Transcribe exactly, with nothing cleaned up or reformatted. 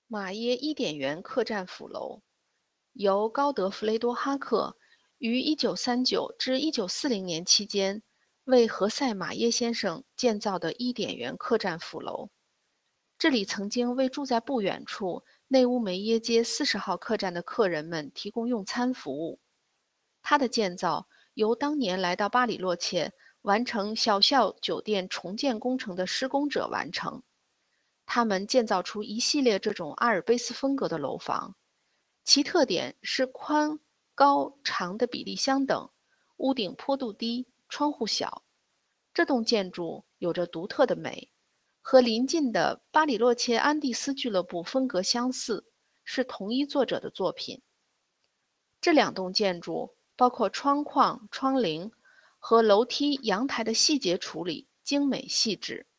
马耶伊典园客栈府楼，由高德弗雷多哈克于一九三九至一九四零年期间为何塞马耶先生建造的伊典园客栈府楼。这里曾经为住在不远处内乌梅耶街四十号客栈的客人们提供用餐服务。它的建造由当年来到巴里洛切完成小校酒店重建工程的施工者完成。他们建造出一系列这种阿尔卑斯风格的楼房，其特点是宽、高、长的比例相等，屋顶坡度低，窗户小。这栋建筑有着独特的美，和邻近的巴里洛切安第斯俱乐部风格相似，是同一作者的作品。这两栋建筑包括窗框、窗棂和楼梯、阳台的细节处理精美细致，